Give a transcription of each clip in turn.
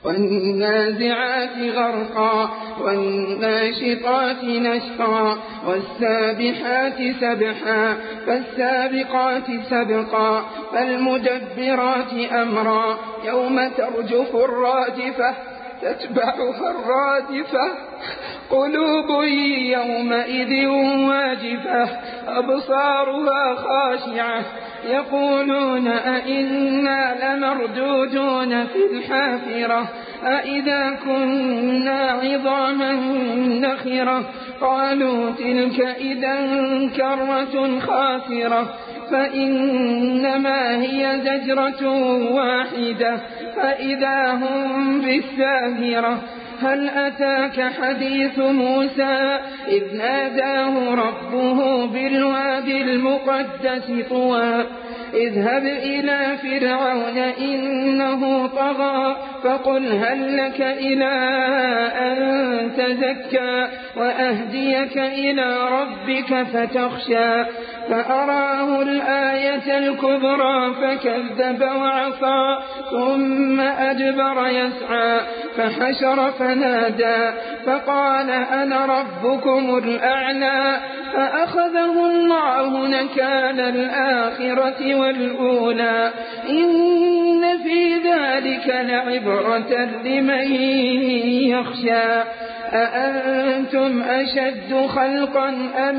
والنازعات غرقا والناشطات نشطا والسابحات سبحا فالسابقات سبقا فالمدبرات أمرا يوم ترجف الراجفة تتبعها الرادفة قلوب يومئذ واجفة أبصارها خاشعة يقولون أئنا لمردودون في الحافرة أئذا كنا عظاما نخرة قالوا تلك إذا كرة خاسرة فإنما هي زجرة واحدة فإذا هم بالساهرة هل أتاك حديث موسى إذ ناداه ربه بالوادي المقدس طوى اذهب إلى فرعون إنه طغى فقل هل لك إلى أن تزكى وأهديك إلى ربك فتخشى فأراه الآية الكبرى فكذب وعصى ثم أدبر يسعى فحشر فنادى فقال أنا ربكم الأعلى فأخذه الله نكال الآخرة والأولى إن في ذلك لعبرة لمن يخشى أأنتم أشد خلقا أم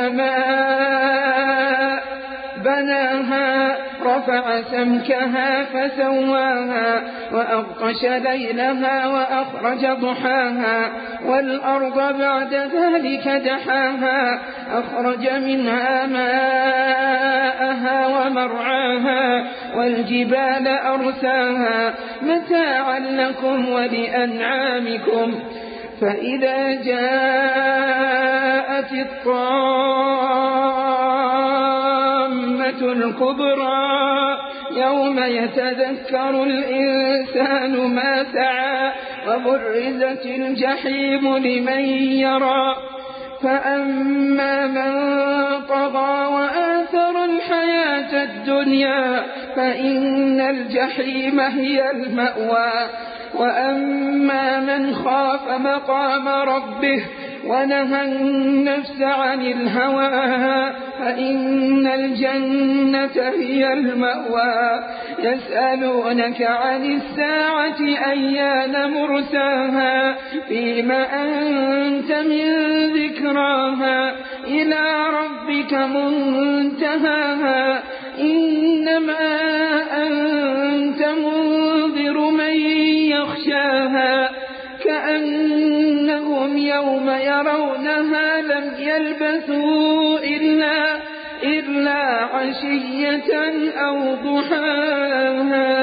السماء بناها رفع سمكها فسواها وأغطش ليلها وأخرج ضحاها والأرض بعد ذلك دحاها أخرج منها ماءها ومرعاها والجبال أرساها متاعا لكم ولأنعامكم فإذا جاءت الطامة الكبرى يوم يتذكر الإنسان ما سعى وبرزت الجحيم لمن يرى فأما من طغى وآثر الحياة الدنيا فإن الجحيم هي المأوى وأما من خاف مقام ربه ونهى النفس عن الهوى فإن الجنة هي المأوى يسألونك عن الساعة أيان مرساها فيما أنت من ذكراها إلى ربك منتهاها إنما أنت منذر من يخشاها كأنهم يوم يرونها لم يلبثوا إلا عشية أو ضحاها.